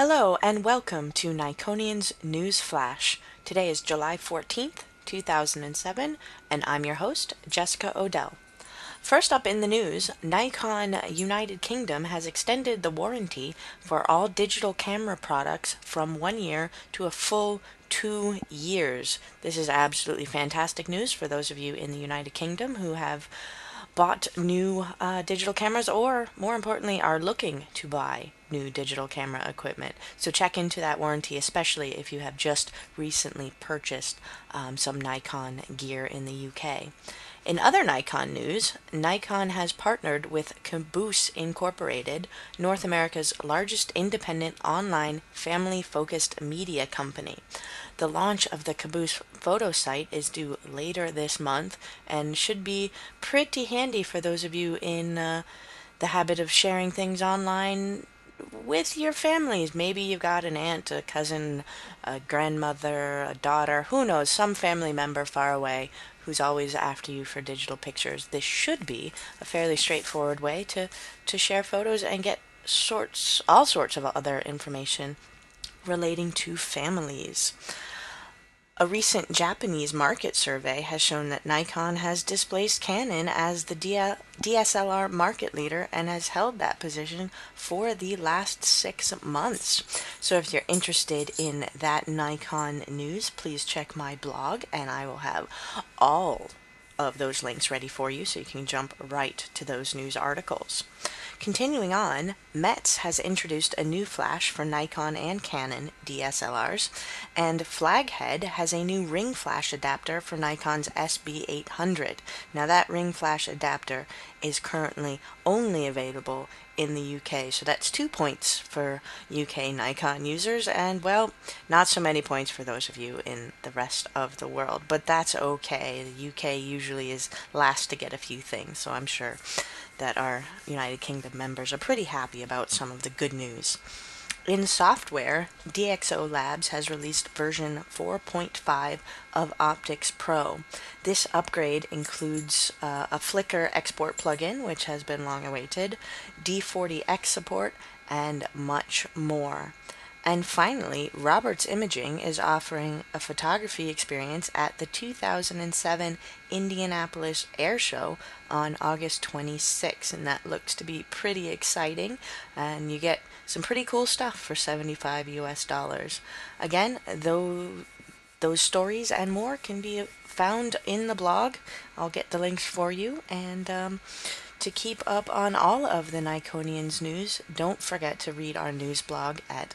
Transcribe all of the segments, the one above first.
Hello and welcome to Nikonian's News Flash. Today is July 14th, 2007, and I'm your host, Jessica Odell. First up in the news, Nikon United Kingdom has extended the warranty for all digital camera products from 1 year to a full 2 years. This is absolutely fantastic news for those of you in the United Kingdom who have bought new digital cameras or, more importantly, are looking to buy new digital camera equipment. So check into that warranty, especially if you have just recently purchased some Nikon gear in the UK. In other Nikon news, Nikon has partnered with Caboose Incorporated, North America's largest independent online family-focused media company. The launch of the Caboose photo site is due later this month and should be pretty handy for those of you in the habit of sharing things online with your families. Maybe you've got an aunt, a cousin, a grandmother, a daughter, who knows, some family member far away who's always after you for digital pictures. This should be a fairly straightforward way to share photos and get all sorts of other information relating to families. A recent Japanese market survey has shown that Nikon has displaced Canon as the DSLR market leader and has held that position for the last 6 months. So if you're interested in that Nikon news, please check my blog and I will have all of those links ready for you so you can jump right to those news articles. Continuing on, Metz has introduced a new flash for Nikon and Canon DSLRs, and Flaghead has a new ring flash adapter for Nikon's SB800. Now that ring flash adapter is currently only available in the UK, so that's 2 points for UK Nikon users, and well, not so many points for those of you in the rest of the world, but that's okay. The UK usually is last to get a few things, so I'm sure that our United Kingdom members are pretty happy about some of the good news. In software, DxO Labs has released version 4.5 of Optics Pro. This upgrade includes a Flickr export plugin, which has been long awaited, D40X support, and much more. And finally, Roberts Imaging is offering a photography experience at the 2007 Indianapolis Air Show on August 26, and that looks to be pretty exciting, and you get some pretty cool stuff for $75 US. Again, those stories and more can be found in the blog. I'll get the links for you, and to keep up on all of the Nikonians news, don't forget to read our news blog at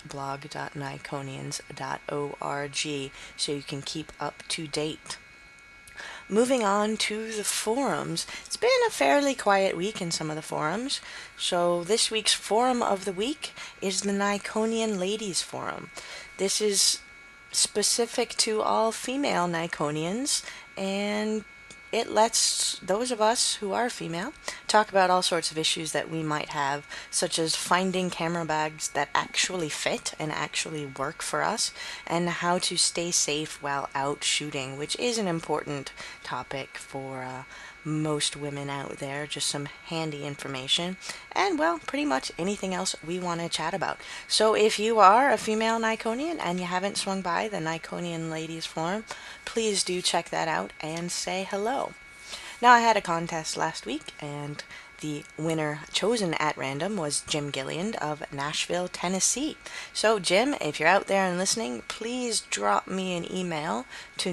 blog.nikonians.org so you can keep up to date. Moving on to the forums. It's been a fairly quiet week in some of the forums, so this week's forum of the week is the Nikonian Ladies Forum. This is specific to all female Nikonians, and it lets those of us who are female talk about all sorts of issues that we might have, such as finding camera bags that actually fit and actually work for us, and how to stay safe while out shooting, which is an important topic for most women out there. Just some handy information, and well, pretty much anything else we want to chat about. So if you are a female Nikonian and you haven't swung by the Nikonian Ladies Forum, please do check that out and say hello. Now, I had a contest last week, and the winner chosen at random was Jim Gilliand of Nashville, Tennessee. So, Jim, if you're out there and listening, please drop me an email to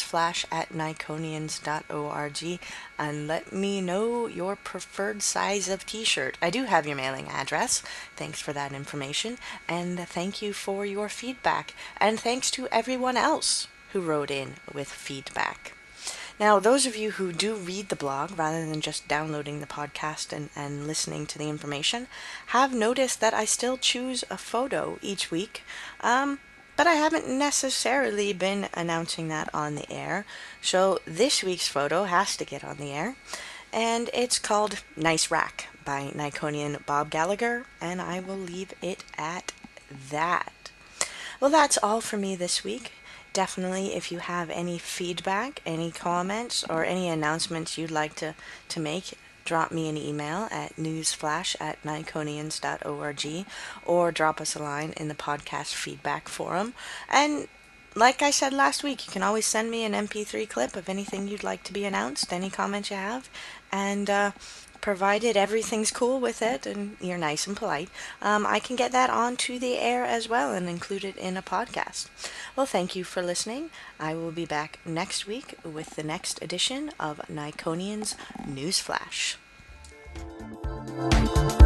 newsflash@nikonians.org and let me know your preferred size of t-shirt. I do have your mailing address. Thanks for that information, and thank you for your feedback, and thanks to everyone else who wrote in with feedback. Now, those of you who do read the blog rather than just downloading the podcast and listening to the information have noticed that I still choose a photo each week, but I haven't necessarily been announcing that on the air. So this week's photo has to get on the air, and it's called Nice Rack by Nikonian Bob Gallagher, and I will leave it at that. Well, that's all for me this week. Definitely, if you have any feedback, any comments, or any announcements you'd like to make, drop me an email at newsflash@niconians.org or drop us a line in the podcast feedback forum. And like I said last week, you can always send me an MP3 clip of anything you'd like to be announced, any comments you have, and provided everything's cool with it and you're nice and polite, I can get that onto the air as well and include it in a podcast. Well, thank you for listening. I will be back next week with the next edition of Niconians Newsflash.